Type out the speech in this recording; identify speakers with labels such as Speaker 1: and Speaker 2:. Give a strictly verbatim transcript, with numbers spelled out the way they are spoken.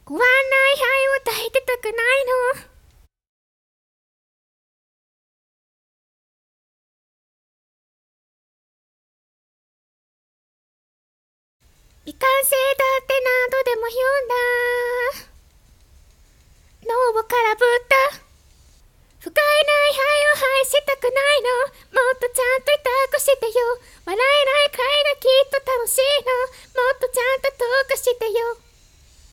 Speaker 1: 終わんない愛を抱いてたくないの。未完成だって何度でも言うんだ。脳を変